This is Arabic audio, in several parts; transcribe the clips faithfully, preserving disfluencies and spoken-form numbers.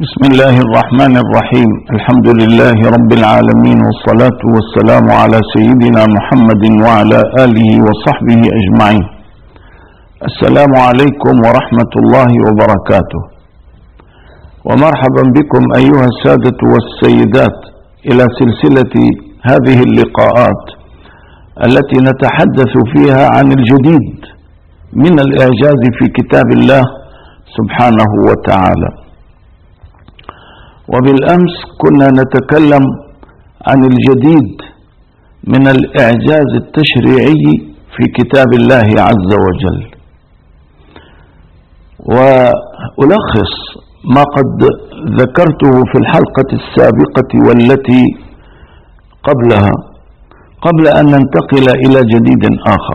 بسم الله الرحمن الرحيم. الحمد لله رب العالمين، والصلاة والسلام على سيدنا محمد وعلى آله وصحبه أجمعين. السلام عليكم ورحمة الله وبركاته، ومرحبا بكم أيها السادة والسيدات إلى سلسلة هذه اللقاءات التي نتحدث فيها عن الجديد من الإعجاز في كتاب الله سبحانه وتعالى. وبالأمس كنا نتكلم عن الجديد من الإعجاز التشريعي في كتاب الله عز وجل، وألخص ما قد ذكرته في الحلقة السابقة والتي قبلها قبل أن ننتقل إلى جديد آخر.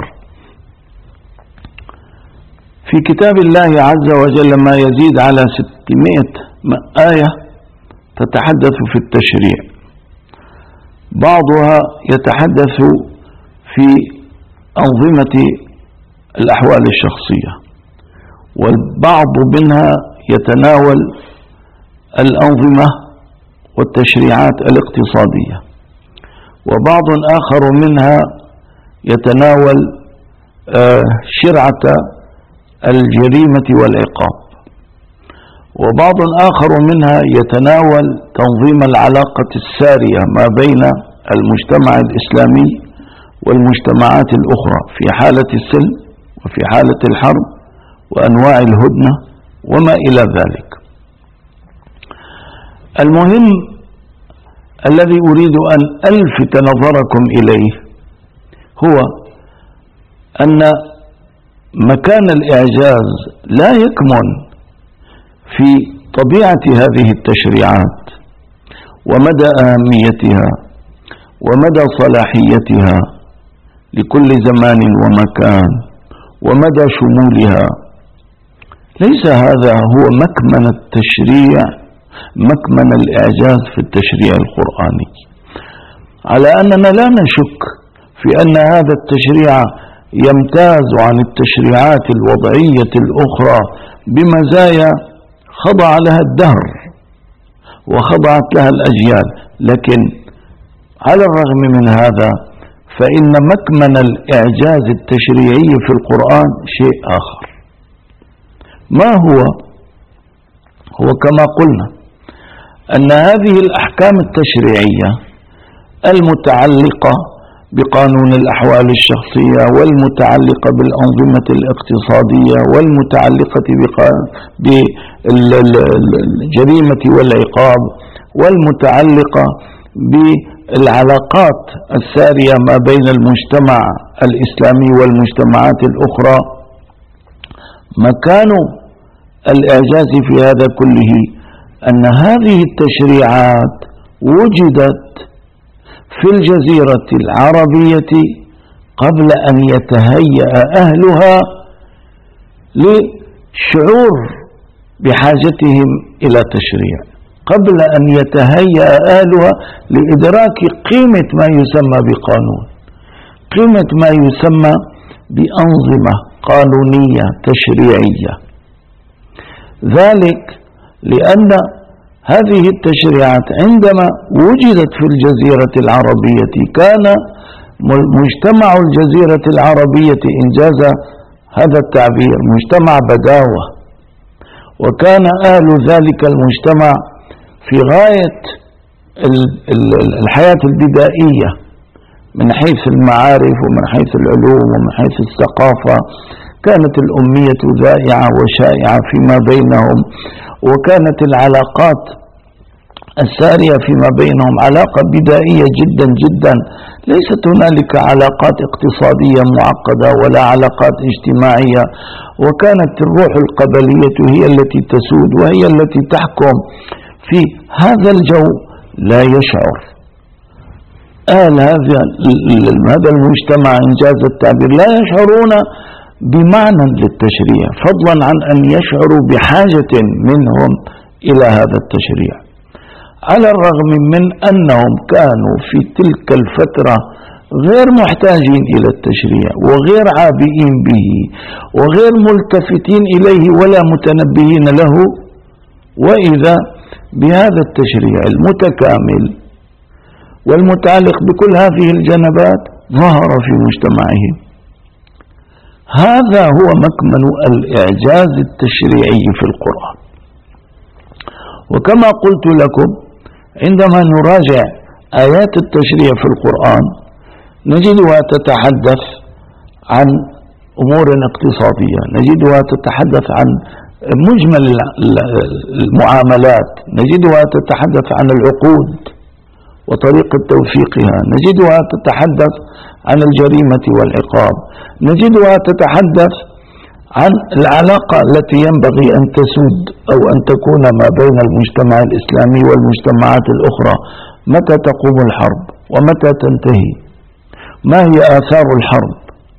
في كتاب الله عز وجل ما يزيد على ستمائة آية تتحدث في التشريع، بعضها يتحدث في أنظمة الأحوال الشخصية، والبعض منها يتناول الأنظمة والتشريعات الاقتصادية، وبعض آخر منها يتناول شرعة الجريمة والعقاب، وبعض آخر منها يتناول تنظيم العلاقة السارية ما بين المجتمع الإسلامي والمجتمعات الأخرى في حالة السلم وفي حالة الحرب وأنواع الهدنة وما إلى ذلك. المهم الذي أريد أن ألفت نظركم إليه هو أن مكان الإعجاز لا يكمن في طبيعة هذه التشريعات ومدى أهميتها ومدى صلاحيتها لكل زمان ومكان ومدى شمولها. ليس هذا هو مكمن التشريع، مكمن الإعجاز في التشريع القرآني، على أننا لا نشك في أن هذا التشريع يمتاز عن التشريعات الوضعية الأخرى بمزايا خضع لها الدهر وخضعت لها الأجيال، لكن على الرغم من هذا فإن مكمن الإعجاز التشريعي في القرآن شيء آخر. ما هو؟ هو كما قلنا أن هذه الأحكام التشريعية المتعلقة بقانون الأحوال الشخصية والمتعلقة بالأنظمة الاقتصادية والمتعلقة بالجريمة والعقاب والمتعلقة بالعلاقات السارية ما بين المجتمع الإسلامي والمجتمعات الأخرى، مكان الإعجاز في هذا كله أن هذه التشريعات وجدت في الجزيرة العربية قبل أن يتهيأ أهلها لشعور بحاجتهم إلى تشريع، قبل أن يتهيأ أهلها لإدراك قيمة ما يسمى بقانون، قيمة ما يسمى بأنظمة قانونية تشريعية. ذلك لأن هذه التشريعات عندما وجدت في الجزيرة العربية كان مجتمع الجزيرة العربية إنجاز هذا التعبير مجتمع بداوة، وكان أهل ذلك المجتمع في غاية الحياة البدائية من حيث المعارف ومن حيث العلوم ومن حيث الثقافة. كانت الأمية ذائعة وشائعة فيما بينهم، وكانت العلاقات السارية فيما بينهم علاقة بدائية جدا جدا، ليست هنالك علاقات اقتصادية معقدة ولا علاقات اجتماعية، وكانت الروح القبلية هي التي تسود وهي التي تحكم. في هذا الجو لا يشعر أهل هذا هذا المجتمع إنجاز التعبير لا يشعرون بمعنى للتشريع، فضلا عن أن يشعروا بحاجة منهم إلى هذا التشريع، على الرغم من أنهم كانوا في تلك الفترة غير محتاجين إلى التشريع وغير عابئين به وغير ملتفتين إليه ولا متنبهين له، وإذا بهذا التشريع المتكامل والمتعلق بكل هذه الجنبات ظهر في مجتمعهم. هذا هو مكمن الإعجاز التشريعي في القرآن. وكما قلت لكم، عندما نراجع آيات التشريع في القرآن نجدها تتحدث عن أمور اقتصادية، نجدها تتحدث عن مجمل المعاملات، نجدها تتحدث عن العقود وطريقة توثيقها، نجدها تتحدث عن الجريمة والعقاب، نجدها تتحدث عن العلاقة التي ينبغي أن تسود أو أن تكون ما بين المجتمع الإسلامي والمجتمعات الأخرى، متى تقوم الحرب ومتى تنتهي، ما هي آثار الحرب،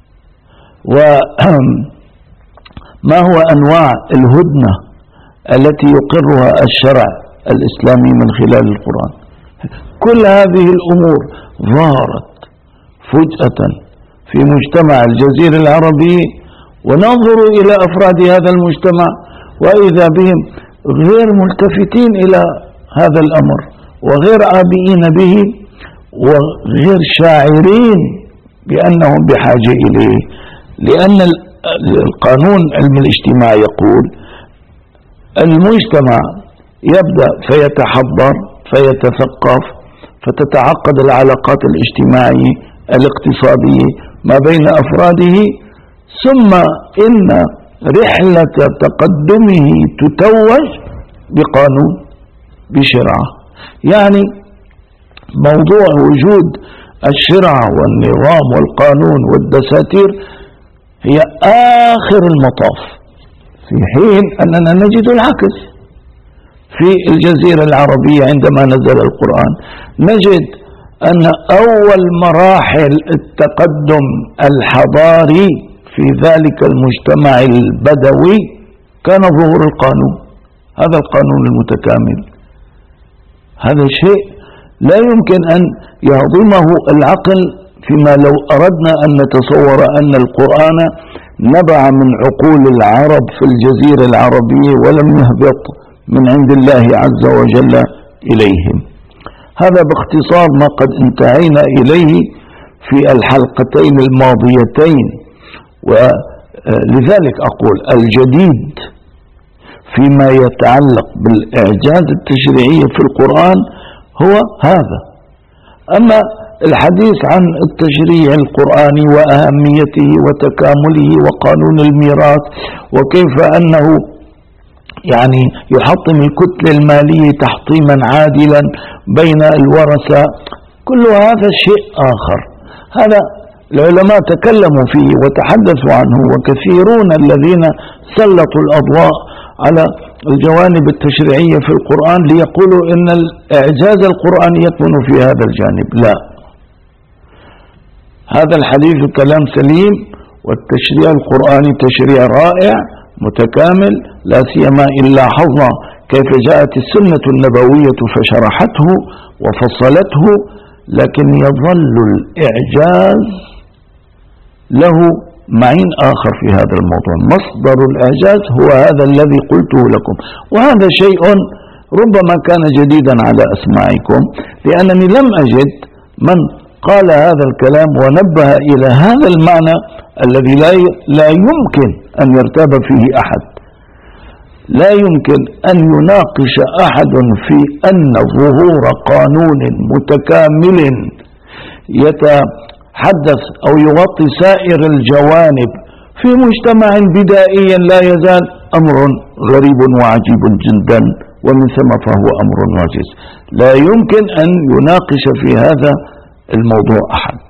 وما هو أنواع الهدنة التي يقرها الشرع الإسلامي من خلال القرآن. كل هذه الأمور ظهرت فجأة في مجتمع الجزيرة العربية، وننظر إلى أفراد هذا المجتمع وإذا بهم غير ملتفتين إلى هذا الأمر وغير عابئين به وغير شاعرين بأنهم بحاجة إليه، لأن القانون علم الاجتماع يقول المجتمع يبدأ فيتحضر فيتثقف فتتعقد العلاقات الاجتماعية الاقتصادية ما بين أفراده، ثم إن رحلة تقدمه تتوج بقانون بشرعة. يعني موضوع وجود الشرع والنظام والقانون والدساتير هي آخر المطاف، في حين أننا نجد العكس في الجزيرة العربية. عندما نزل القرآن نجد أن أول مراحل التقدم الحضاري في ذلك المجتمع البدوي كان ظهور القانون، هذا القانون المتكامل. هذا شيء لا يمكن أن يهضمه العقل، فيما لو أردنا أن نتصور أن القرآن نبع من عقول العرب في الجزيرة العربية ولم يهبط من عند الله عز وجل إليهم. هذا باختصار ما قد انتهينا إليه في الحلقتين الماضيتين. ولذلك أقول الجديد فيما يتعلق بالإعجاز التشريعي في القرآن هو هذا. أما الحديث عن التشريع القرآني وأهميته وتكامله وقانون الميراث وكيف أنه يعني يحطم الكتلة المالية تحطيما عادلا بين الورثة، كل هذا شيء آخر. هذا العلماء تكلموا فيه وتحدثوا عنه، وكثيرون الذين سلطوا الأضواء على الجوانب التشريعية في القرآن ليقولوا إن الإعجاز القرآني يكمن في هذا الجانب. لا، هذا الحديث كلام سليم، والتشريع القرآني تشريع رائع متكامل، لا سيما إن لاحظنا كيف جاءت السنة النبوية فشرحته وفصلته. لكن يظل الإعجاز له معين آخر في هذا الموضوع. مصدر الإعجاز هو هذا الذي قلته لكم، وهذا شيء ربما كان جديدا على أسماعكم، لأنني لم أجد من قال هذا الكلام ونبه إلى هذا المعنى الذي لا لا يمكن أن يرتاب فيه أحد. لا يمكن أن يناقش أحد في أن ظهور قانون متكامل يتحدث أو يغطي سائر الجوانب في مجتمع بدائي لا يزال أمر غريب وعجيب جدا، ومن ثم فهو أمر واجز. لا يمكن أن يناقش في هذا الموضوع أحد.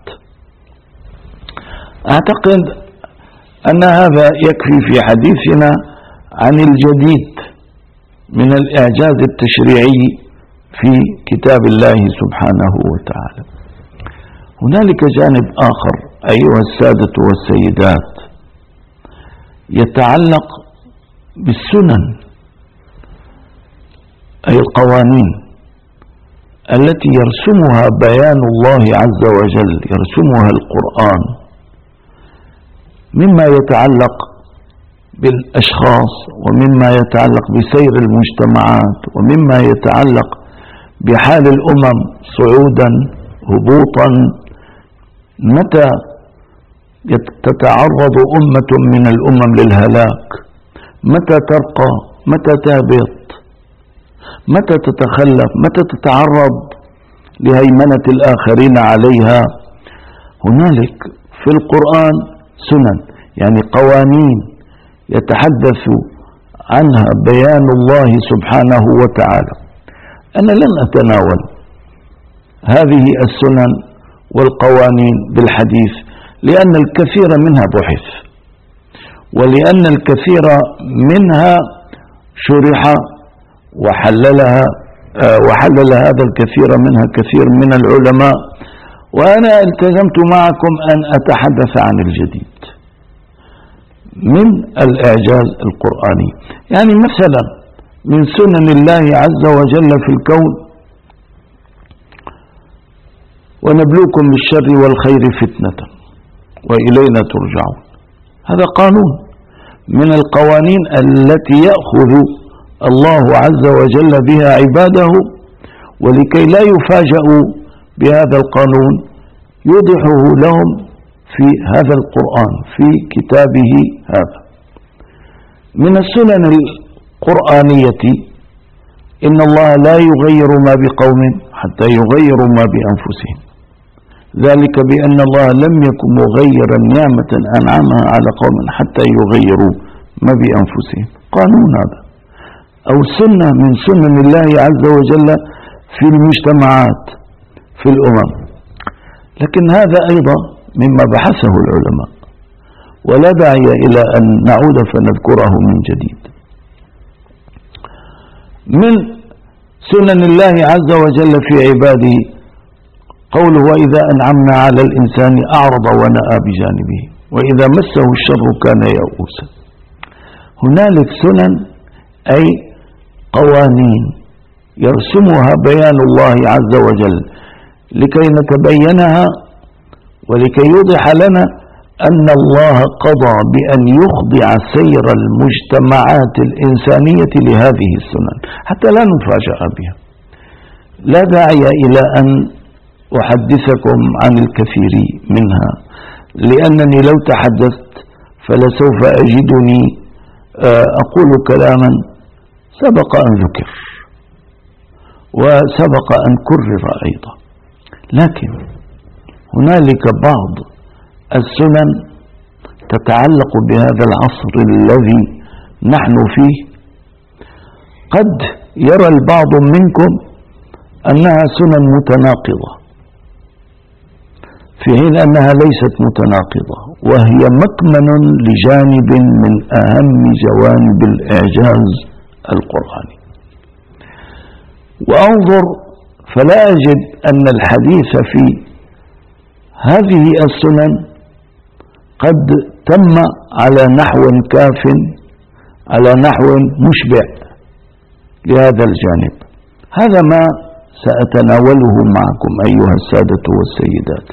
أعتقد أن هذا يكفي في حديثنا عن الجديد من الإعجاز التشريعي في كتاب الله سبحانه وتعالى. هنالك جانب آخر أيها السادة والسيدات يتعلق بالسنن، أي القوانين التي يرسمها بيان الله عز وجل، يرسمها القرآن، مما يتعلق بالأشخاص، ومما يتعلق بسير المجتمعات، ومما يتعلق بحال الأمم صعودا هبوطا. متى تتعرض أمة من الأمم للهلاك؟ متى ترقى؟ متى تهبط؟ متى تتخلف؟ متى تتعرض لهيمنة الآخرين عليها؟ هنالك في القرآن سنن، يعني قوانين يتحدث عنها بيان الله سبحانه وتعالى. أنا لن أتناول هذه السنن والقوانين بالحديث، لأن الكثير منها بحث، ولأن الكثير منها شرح وحللها وحلل هذا الكثير منها كثير من العلماء، وأنا التزمت معكم أن أتحدث عن الجديد من الإعجاز القرآني. يعني مثلا من سنن الله عز وجل في الكون: ونبلوكم بالشر والخير فتنة وإلينا ترجعون. هذا قانون من القوانين التي يأخذ الله عز وجل بها عباده، ولكي لا يفاجئوا بهذا القانون يوضحه لهم في هذا القرآن في كتابه هذا. من السنن القرآنية: إن الله لا يغير ما بقوم حتى يغيروا ما بأنفسهم، ذلك بأن الله لم يكن مغيرا نعمة أنعمها على قوم حتى يغيروا ما بأنفسهم. قانون هذا، أو سنة من سنن الله عز وجل في المجتمعات في الأمم. لكن هذا أيضا مما بحثه العلماء، ولا داعي إلى أن نعود فنذكره من جديد. من سنن الله عز وجل في عباده قوله: وإذا أنعمنا على الإنسان أعرض ونأى بجانبه وإذا مسه الشر كان يئوسا. هنالك سنن، أي قوانين يرسمها بيان الله عز وجل لكي نتبينها، ولكي يوضح لنا أن الله قضى بأن يخضع سير المجتمعات الإنسانية لهذه السنن حتى لا نفاجأ بها. لا داعي إلى أن أحدثكم عن الكثير منها، لأنني لو تحدثت فلسوف أجدني أقول كلاما سبق أن ذكر وسبق أن كرر أيضا. لكن هنالك بعض السنن تتعلق بهذا العصر الذي نحن فيه. قد يرى البعض منكم أنها سنن متناقضة، في حين أنها ليست متناقضة، وهي مكمن لجانب من أهم جوانب الإعجاز القرآني. وأنظر فلا أجد أن الحديث في هذه السنن قد تم على نحو كاف، على نحو مشبع لهذا الجانب. هذا ما سأتناوله معكم أيها السادة والسيدات.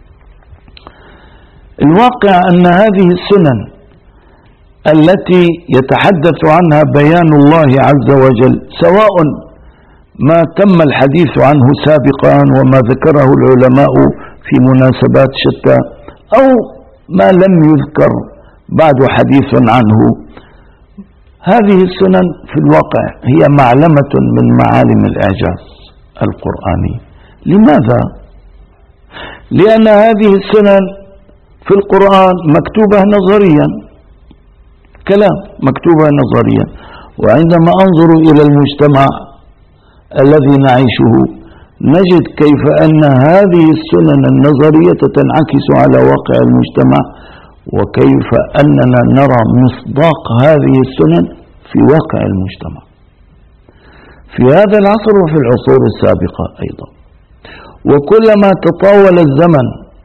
الواقع أن هذه السنن التي يتحدث عنها بيان الله عز وجل، سواء ما تم الحديث عنه سابقا وما ذكره العلماء في مناسبات شتى، أو ما لم يذكر بعد حديث عنه، هذه السنن في الواقع هي معلمة من معالم الإعجاز القرآني. لماذا؟ لأن هذه السنن في القرآن مكتوبة نظريا، كلام مكتوبة نظريا، وعندما أنظر إلى المجتمع الذي نعيشه نجد كيف أن هذه السنن النظرية تنعكس على واقع المجتمع، وكيف أننا نرى مصداق هذه السنن في واقع المجتمع في هذا العصر وفي العصور السابقة أيضا. وكلما تطاول الزمن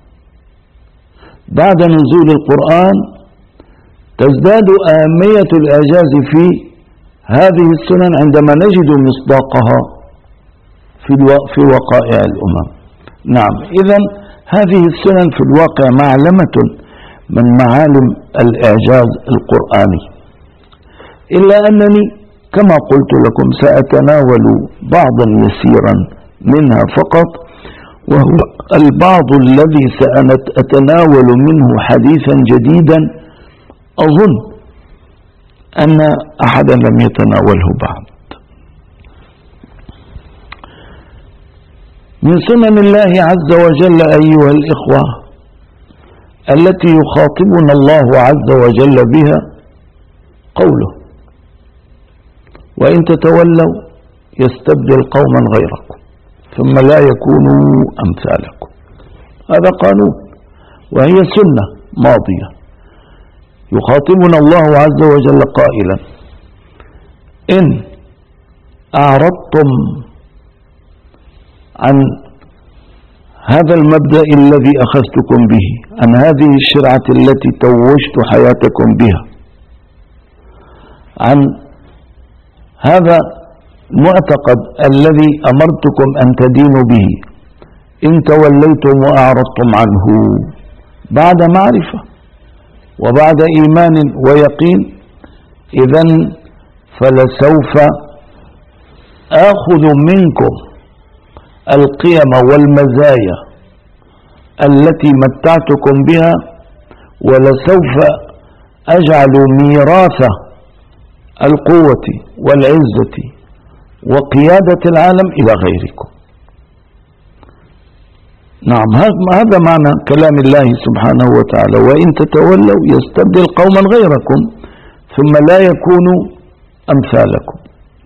بعد نزول القرآن تزداد أهمية الإعجاز في هذه السنن عندما نجد مصداقها في في وقائع الأمم. نعم، إذن هذه السنن في الواقع معلمة من معالم الإعجاز القرآني. إلا أنني كما قلت لكم سأتناول بعضا يسيرا منها فقط، وهو البعض الذي سأتناول منه حديثا جديدا أظن أن أحدا لم يتناوله بعد. من سنن الله عز وجل أيها الإخوة التي يخاطبنا الله عز وجل بها قوله: وإن تتولوا يستبدل قوما غيركم ثم لا يكونوا أمثالكم. هذا قانون وهي سنة ماضية يخاطبنا الله عز وجل قائلا: إن أعرضتم عن هذا المبدأ الذي أخذتكم به، عن هذه الشرعة التي توجت حياتكم بها، عن هذا المعتقد الذي أمرتكم أن تدينوا به، إن توليتم وأعرضتم عنه بعد معرفة وبعد إيمان ويقين، إذن فلسوف آخذ منكم القيم والمزايا التي متعتكم بها، ولسوف أجعل ميراث القوة والعزة وقيادة العالم إلى غيركم. نعم، هذا معنى كلام الله سبحانه وتعالى: وإن تتولوا يستبدل قوما غيركم ثم لا يكونوا أمثالكم.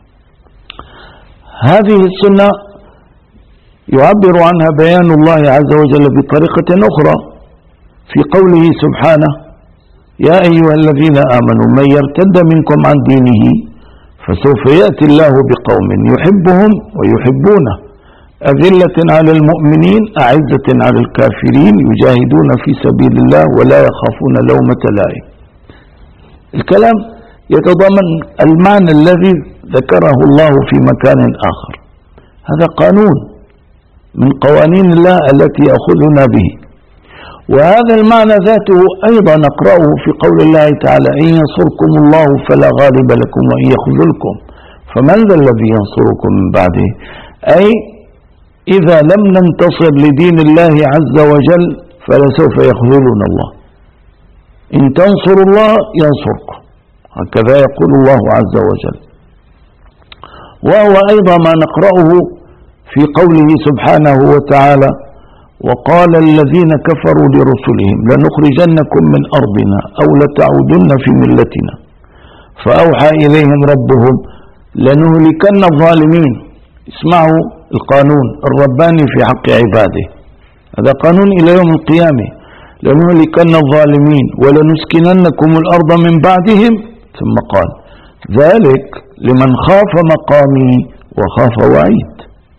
هذه السنة يعبر عنها بيان الله عز وجل بطريقة أخرى في قوله سبحانه: يا أيها الذين آمنوا من يرتد منكم عن دينه فسوف يأتي الله بقوم يحبهم ويحبونه أذلة على المؤمنين أعزة على الكافرين يجاهدون في سبيل الله ولا يخافون لومة لائم. الكلام يتضمن المعنى الذي ذكره الله في مكان آخر. هذا قانون من قوانين الله التي يأخذنا به، وهذا المعنى ذاته أيضا نقرأه في قول الله تعالى: إن ينصركم الله فلا غالب لكم وإن يخذلكم فمن ذا الذي ينصركم من بعده. أي إذا لم ننتصر لدين الله عز وجل فلسوف يخذلنا الله. إن تنصروا الله ينصركم، هكذا يقول الله عز وجل. وهو أيضا ما نقرأه في قوله سبحانه وتعالى: وقال الذين كفروا لرسلهم لنخرجنكم من أرضنا أو لتعودن في ملتنا فأوحى إليهم ربهم لنهلكن الظالمين. اسمعوا القانون الرباني في حق عباده، هذا قانون إلى يوم القيامة: لنهلكن الظالمين ولنسكننكم الأرض من بعدهم، ثم قال: ذلك لمن خاف مقامي وخاف وعيد.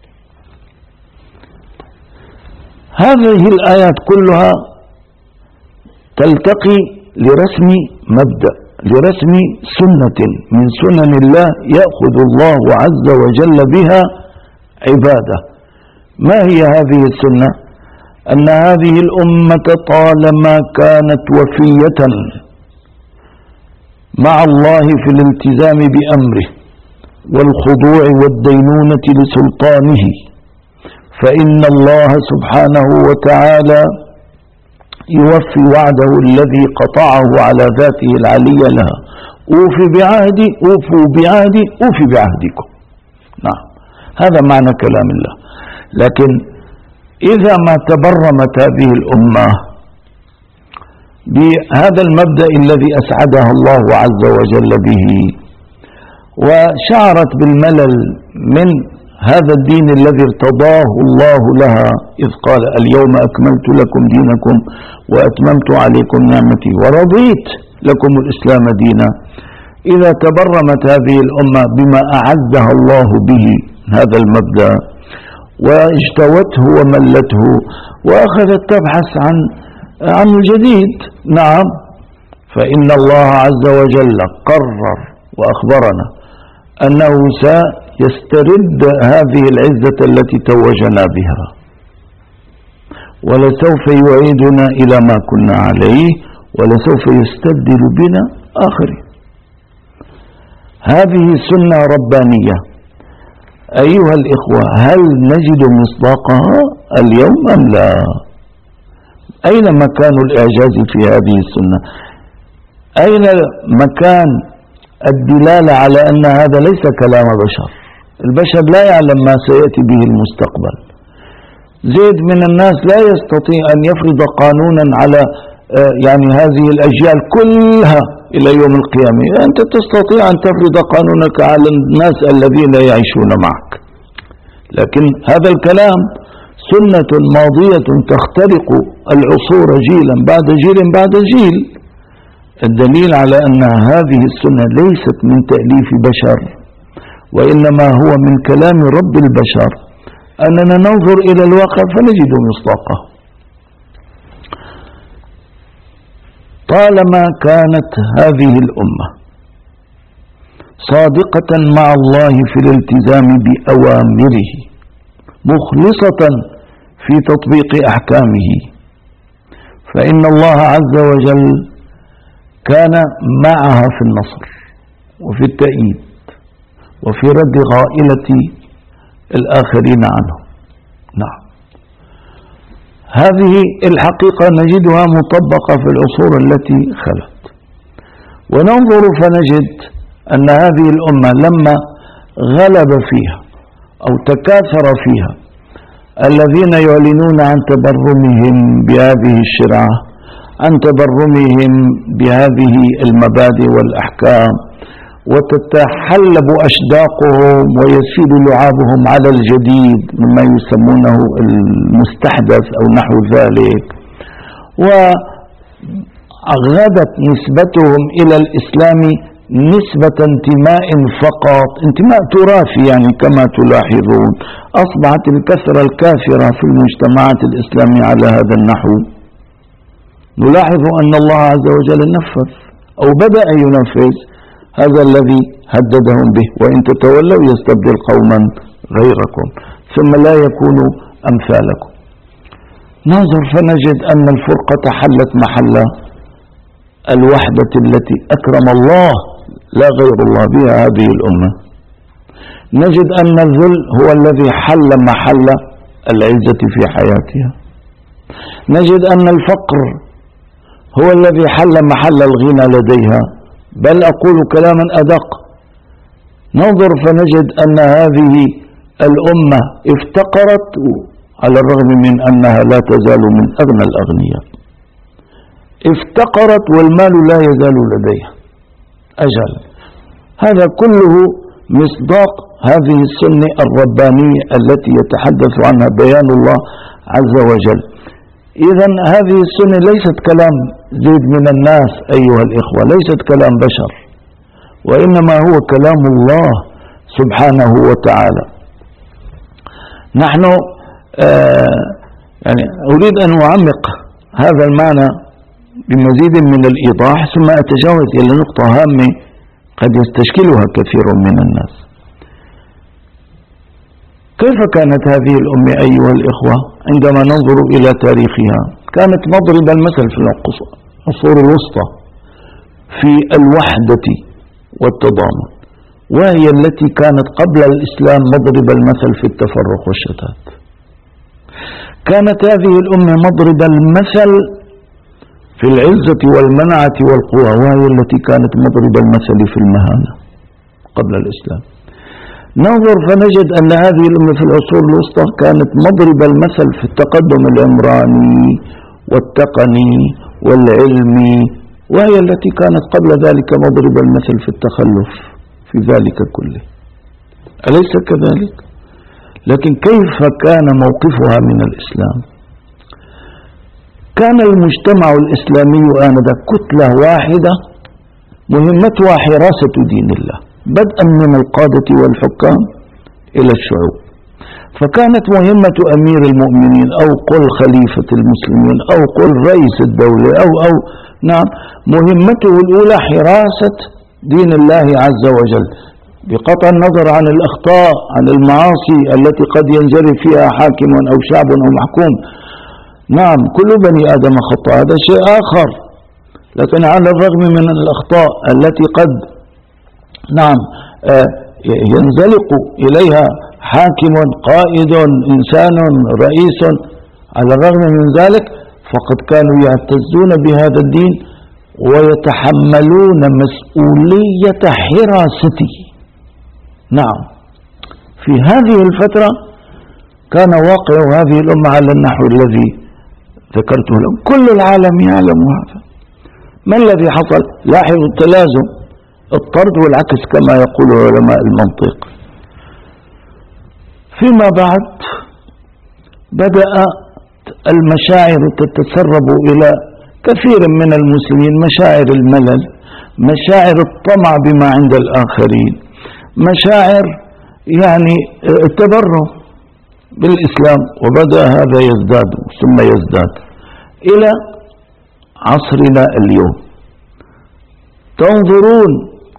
هذه الآيات كلها تلتقي لرسم مبدأ، لرسم سنة من سنن الله يأخذ الله عز وجل بها عباده. ما هي هذه السنة؟ أن هذه الأمة طالما كانت وفية مع الله في الالتزام بأمره والخضوع والدينونة لسلطانه، فإن الله سبحانه وتعالى يوفي وعده الذي قطعه على ذاته العلية لها: أوفي بعهدي أوفوا بعهدي أوفي بعهدكم. نعم، هذا معنى كلام الله. لكن إذا ما تبرمت هذه الأمة بهذا المبدأ الذي أسعدها الله عز وجل به، وشعرت بالملل من هذا الدين الذي ارتضاه الله لها إذ قال: اليوم أكملت لكم دينكم وأتممت عليكم نعمتي ورضيت لكم الإسلام دينا. إذا تبرمت هذه الأمة بما أعزها الله به هذا المبدأ واجتوته وملته وأخذت تبحث عن عن الجديد، نعم، فإن الله عز وجل قرر وأخبرنا أنه سيسترد هذه العزة التي توجنا بها، ولسوف يعيدنا إلى ما كنا عليه، ولسوف يستبدل بنا آخرين. هذه سنة ربانية أيها الإخوة، هل نجد مصداقها اليوم أم لا؟ أين مكان الإعجاز في هذه السنة؟ أين مكان الدلالة على أن هذا ليس كلام بشر؟ البشر لا يعلم ما سيأتي به المستقبل. زيد من الناس لا يستطيع أن يفرض قانونا على يعني هذه الأجيال كلها إلى يوم القيامة. أنت تستطيع أن تفرض قانونك على الناس الذين يعيشون معك، لكن هذا الكلام سنة ماضية تخترق العصور جيلا بعد جيل بعد جيل. الدليل على أن هذه السنة ليست من تأليف بشر، وإنما هو من كلام رب البشر، أننا ننظر إلى الواقع فنجد مصداقه. طالما كانت هذه الأمة صادقة مع الله في الالتزام بأوامره، مخلصة في تطبيق أحكامه، فإن الله عز وجل كان معها في النصر وفي التأييد وفي رد غائلة الآخرين عنه. نعم، هذه الحقيقة نجدها مطبقة في العصور التي خلت. وننظر فنجد أن هذه الأمة لما غلب فيها أو تكاثر فيها الذين يعلنون عن تبرمهم بهذه الشرعة، عن تبرمهم بهذه المبادئ والأحكام، وتتحلب أشداقهم ويسيل لعابهم على الجديد مما يسمونه المستحدث أو نحو ذلك، وغدت نسبتهم إلى الإسلام نسبة انتماء فقط، انتماء تراثي يعني كما تلاحظون. أصبحت الكثرة الكافرة في المجتمعات الإسلامية على هذا النحو. نلاحظ أن الله عز وجل نفذ أو بدأ ينفذ هذا الذي هددهم به: وإن تتولوا يستبدل قوما غيركم ثم لا يكونوا أمثالكم. ننظر فنجد أن الفرقة حلت محل الوحدة التي أكرم الله لا غير الله بها هذه الأمة. نجد أن الذل هو الذي حل محل العزة في حياتها. نجد أن الفقر هو الذي حل محل الغنى لديها، بل أقول كلاما أدق، ننظر فنجد أن هذه الأمة افتقرت على الرغم من أنها لا تزال من أغنى الأغنياء. افتقرت والمال لا يزال لديها. أجل هذا كله مصداق هذه السنة الربانية التي يتحدث عنها بيان الله عز وجل. إذن هذه السنة ليست كلام زيد من الناس أيها الإخوة، ليست كلام بشر، وإنما هو كلام الله سبحانه وتعالى. نحن آه يعني أريد أن أعمق هذا المعنى بمزيد من الإيضاح، ثم أتجاوز إلى نقطة هامة قد يستشكلها كثير من الناس. كيف كانت هذه الأمة أيها الإخوة عندما ننظر إلى تاريخها؟ كانت مضرب المثل في العصور الوسطى في الوحدة والتضامن، وهي التي كانت قبل الإسلام مضرب المثل في التفرق والشتات. كانت هذه الأمة مضرب المثل في العزة والمنعة والقوة، وهي التي كانت مضرب المثل في المهانة قبل الإسلام. ننظر فنجد أن هذه الأمة في العصور الوسطى كانت مضرب المثل في التقدم العمراني والتقني والعلمي، وهي التي كانت قبل ذلك مضرب المثل في التخلف في ذلك كله. أليس كذلك؟ لكن كيف كان موقفها من الإسلام؟ كان المجتمع الإسلامي آنذاك كتلة واحدة مهمتها حراسة دين الله، بدءا من القادة والحكام إلى الشعوب. فكانت مهمة أمير المؤمنين أو قل خليفة المسلمين أو قل رئيس الدولة أو أو نعم مهمته الأولى حراسة دين الله عز وجل، بقطع النظر عن الأخطاء، عن المعاصي التي قد ينجرف فيها حاكم أو شعب أو محكوم. نعم كل بني آدم خطأ، هذا شيء آخر، لكن على الرغم من الأخطاء التي قد نعم ينزلق إليها حاكم قائد إنسان رئيس، على الرغم من ذلك فقد كانوا يعتزون بهذا الدين ويتحملون مسؤولية حراسته. نعم، في هذه الفترة كان واقع هذه الأمة على النحو الذي ذكرته لهم، كل العالم يعلم هذا. ما الذي حصل؟ لاحظوا التلازم، الطرد والعكس كما يقول علماء المنطق. فيما بعد بدأت المشاعر تتسرب إلى كثير من المسلمين، مشاعر الملل، مشاعر الطمع بما عند الآخرين، مشاعر يعني التبرع بالإسلام، وبدأ هذا يزداد ثم يزداد إلى عصرنا اليوم. تنظرون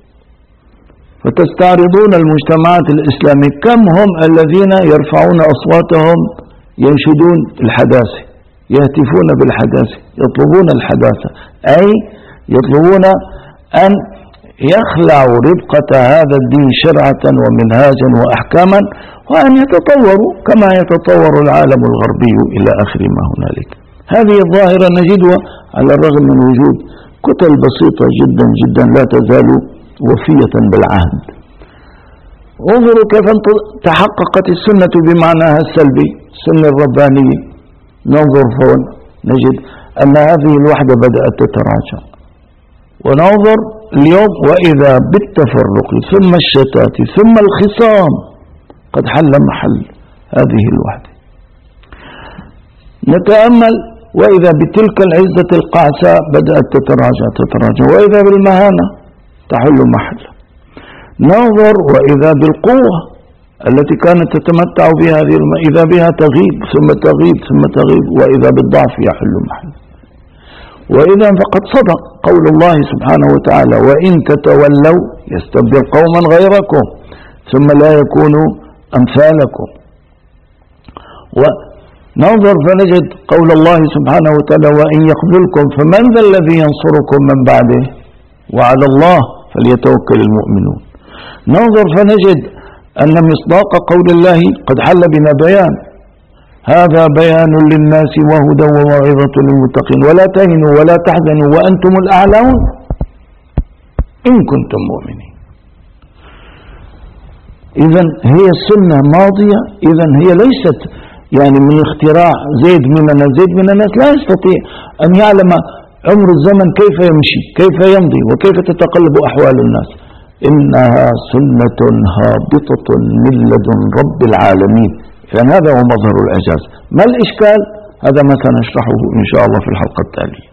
فتستعرضون المجتمعات الإسلامية، كم هم الذين يرفعون أصواتهم ينشدون الحداثة، يهتفون بالحداثة، يطلبون الحداثة، أي يطلبون أن يخلعوا ربقة هذا الدين شرعة ومنهاجا وأحكاما، وأن يتطوروا كما يتطور العالم الغربي إلى آخر ما هنالك. هذه الظاهرة نجدها على الرغم من وجود كتل بسيطة جدا جدا لا تزال وفية بالعهد. انظروا كيف تحققت السنة بمعناها السلبي، السنة الربانية. ننظر فون نجد أن هذه الوحدة بدأت تتراجع، وننظر اليوم وإذا بالتفرق ثم الشتات ثم الخصام قد حل محل هذه الوحدة. نتأمل وإذا بتلك العزة القعساء بدأت تتراجع تتراجع وإذا بالمهانة تحل محل. ننظر وإذا بالقوة التي كانت تتمتع بها هذه الم... إذا بها تغيب ثم تغيب ثم تغيب، وإذا بالضعف يحل محل. وإذا فقد صدق قول الله سبحانه وتعالى: وإن تتولوا يستبدل قوما غيركم ثم لا يكونوا أمثالكم. وننظر فنجد قول الله سبحانه وتعالى: وإن يخذلكم فمن ذا الذي ينصركم من بعده وعلى الله فليتوكل المؤمنون. ننظر فنجد أن مصداق قول الله قد حل بنا بيان: هذا بيان للناس وهدى وموعظة للمتقين ولا تهنوا ولا تحزنوا وأنتم الأعلون إن كنتم مؤمنين. إذن هي السنة ماضية، إذن هي ليست يعني من اختراع زيد من الناس. زيد من الناس لا يستطيع أن يعلم عمر الزمن كيف يمشي كيف يمضي وكيف تتقلب أحوال الناس. إنها سنة هابطة من لدن رب العالمين. فهذا هو مظهر الإعجاز. ما الإشكال؟ هذا ما سنشرحه إن شاء الله في الحلقة التالية.